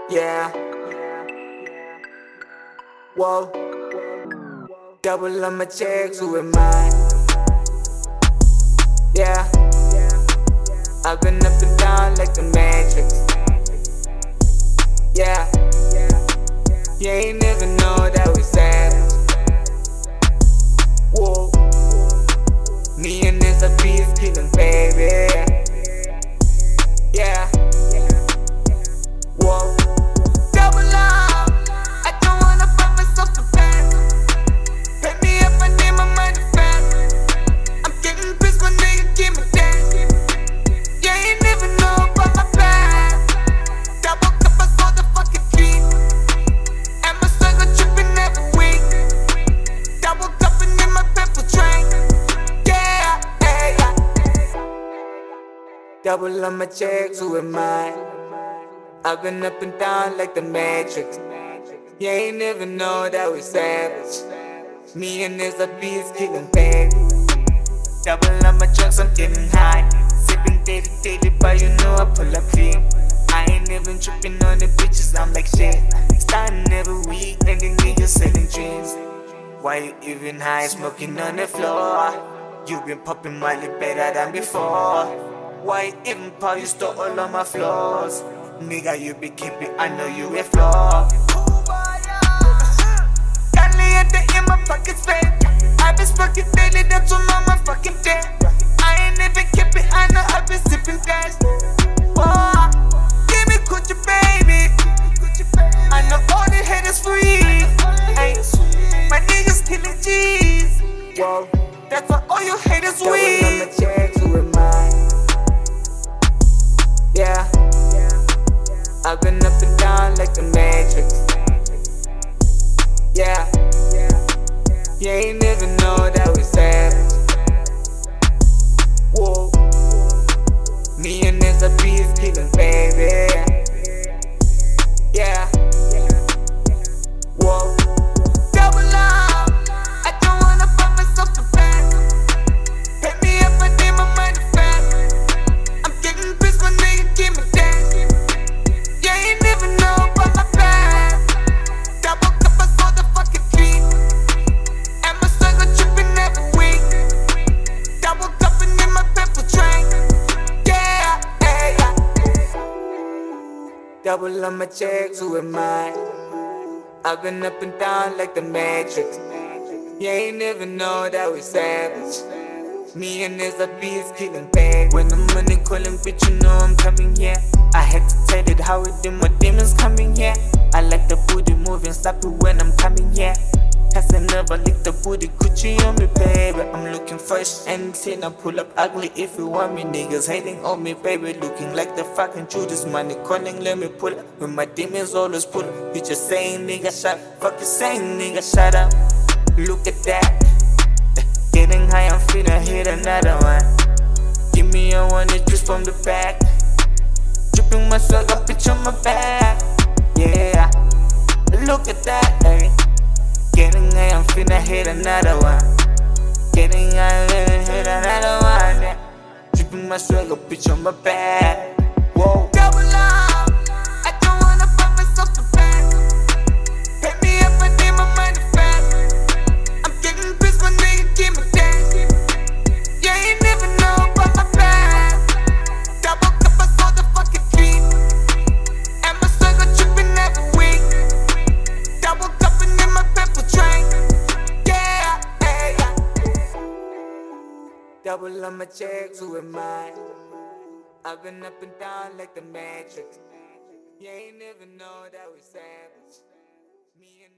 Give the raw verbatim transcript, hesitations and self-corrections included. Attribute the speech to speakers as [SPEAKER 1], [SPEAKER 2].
[SPEAKER 1] Yeah. Whoa. Double on my checks, who am I? Yeah. I've been up and down like the Matrix. Yeah. You ain't never know that we savage. Whoa. Me and this a beast killing, baby. Yeah. Whoa. Double up. I don't wanna buy myself the best. Pay me up, I need my money fast. I'm getting pissed, my nigga, give me that. You ain't never know about my past. Double cup, I saw the fucking dream. And my circle tripping every week. Double cupping in my pepper train. Yeah, yeah, yeah. Double on my checks, who am I? I've been up and down like the Matrix. You ain't never know that we savage. Me and this a beast killing, baby. Double on my drugs, I'm getting high. Sipping daily, daily, but you know I pull up clean. I ain't even tripping on the bitches, I'm like shit. Starting every week, and the niggas selling dreams. Why you even high, smoking on the floor? You been popping Molly better than before. Why you even pop, you stole all of my flaws. Nigga, you be keeping, I know you a flaw. In my pockets, babe. I been smoking daily, that's on my fucking day. I ain't even keep it, I know I been sipping gas. Oh, give me Gucci, baby. I know all the haters free. Ay, my niggas killing G's. Whoa, that's why all you haters weak. Double on my checks, who am I? Yeah, I've been up and down like the Matrix. Yeah. You ain't never know that we savage. Whoa. Me and this a beast killing, baby. Yeah. Whoa. Double up. I don't wanna buy myself the best. Pay me up, I need my money fast. I'm getting pissed, my nigga, give me that. You ain't never know about my past. Double cup, I saw the fucking dream. Double on my checks, who am I? I've been up and down like the Matrix. You ain't never know that we savage. Me and this a beast killing, baby. When the money calling, bitch, you know I'm coming here. I had to tell it how it did, my demons coming here. I like the booty moving, stop it when I'm coming here. Cause I never lick the booty, Gucci on me, baby. I'm looking fresh and clean, I pull up ugly if you want me. Niggas hating on me, baby, looking like the fucking Judas. Money calling, let me pull up. When my demons always pull up. You just saying, nigga, shut up. Fuck you saying, nigga, shut up. Look at that. Getting high, I'm finna hit another one. Give me a one, it's just from the back. Dripping my swag, a bitch on my back. Yeah, look at that, ayy. Getting high, I'm finna hit another one. Getting high, I'm finna hit another one. Yeah. Dripping my swag, a bitch on my back. Whoa. Double up. I don't wanna buy myself the best. Pay me up, I need my money fast. I'm getting pissed, my nigga, give me that. You ain't never know about my past. Double cup, I saw the fucking dream. And my circle tripping every week. Double cupping in my pepper train. Yeah, yeah, yeah. Double on my checks, who am I? I've been up and down like the Matrix. You ain't never know that we savage. Me and